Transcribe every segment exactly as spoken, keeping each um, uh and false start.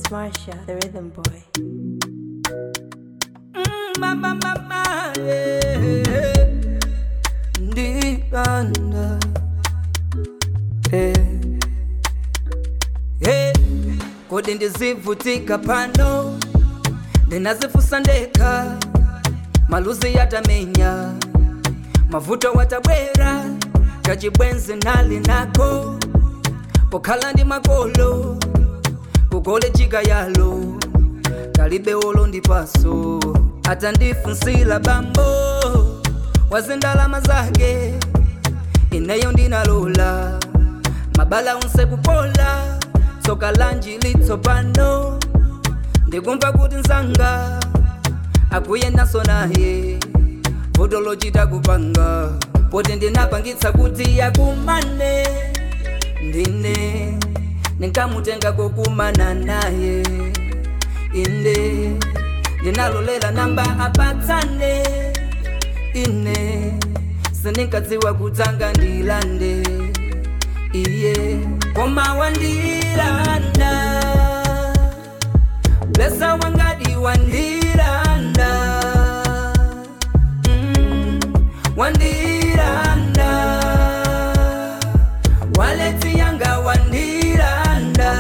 Marsha, the rhythm boy. Mm, mama, mama, yeah. Deep under. Hey. Hey. Kodi ndizivutika pano ndinazifusa ndeka maluzi yatamenya mavuto watabwera kachibwenzi nali nako pokhala ndi makolo kukole chiga yalo kalibe olo ndipaso atandifunsila bambo wazindalama zake ineyo ndinalola mabala unse kupola soka lanji litsopano ndikumva kuti nzanga akuye naso naye vodolo chita kupanga poti ndinapangitsa kuti yakumane ndine ninkamutenga kokumana naye inde ndinalolela namba apatsane ine sininkadziwa kutanga ndilande iye koma wandiranda Blessa wangadi wandiranda mm, wandiranda waleti yanga wandiranda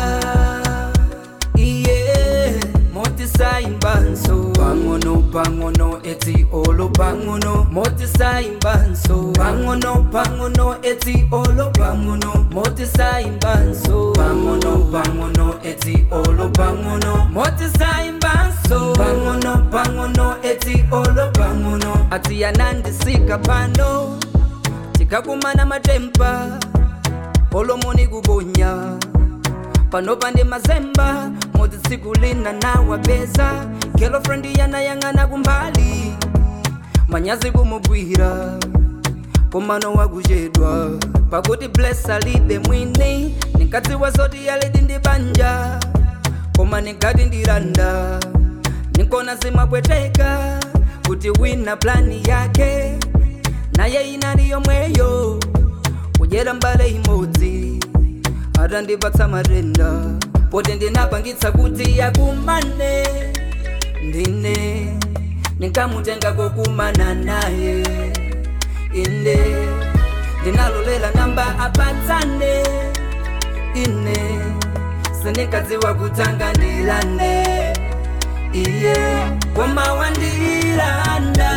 iye moti saimbanso pangono pangono eti olo pangono moti saimbanso pangono pangono eti olo pangono moti saimbanso pangono pangono eti olo pangono moti saimbanso pangono pangono eti olo pangono ati yanandisika pano tikakumana matempa olo moni kugonya pano pande mazemba moti sikulina na wapeza girlfriend yana yangana kumbali manyazi kumugwira komano wakujedwa pakuti bless alibe mwini nikatiwa zoti yaledi ndibanja koma nikati ndiranda nikona zimapweteka kuti wina plani yake naye inaliyo mweyo kujera mbale imodzi atandipatsa matenda poti ndinapangitsa kuti yakumane ndine ninkamutenga kokumana naye inde ndinalolela namba apatsane ine sininkadziwa kutanga ndilande iye koma wandiranda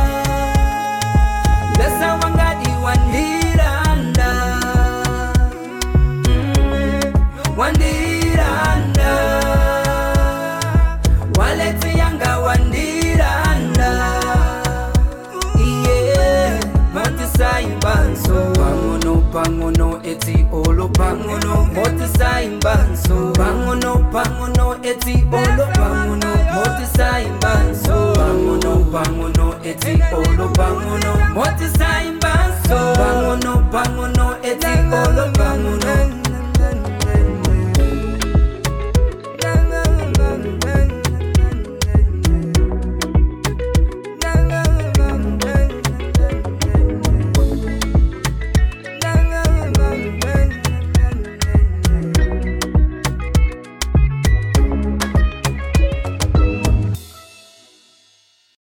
Blessa wangadi wandiranda mm, wandiranda waleti yanga wandiranda iye moti saimbanso pangono pangono eti olo pangono moti saimbanso pangono pangono eti olo